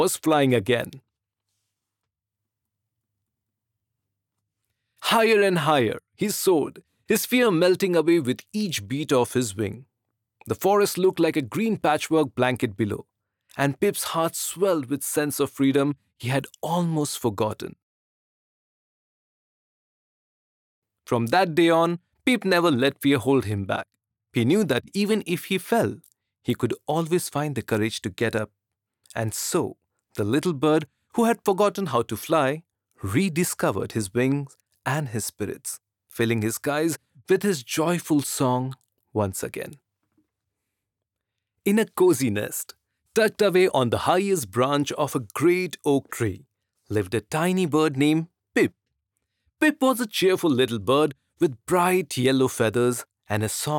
was flying again. Higher and higher he soared, his fear melting away with each beat of his wing. The forest looked like a green patchwork blanket below, and Pip's heart swelled with sense of freedom he had almost forgotten. From that day on, Pip never let fear hold him back. He knew that even if he fell, he could always find the courage to get up. And so, the little bird who had forgotten how to fly rediscovered his wings and his spirits, filling his skies with his joyful song once again. In a cozy nest, tucked away on the highest branch of a great oak tree, lived a tiny bird named Pip. Pip was a cheerful little bird with bright yellow feathers and a song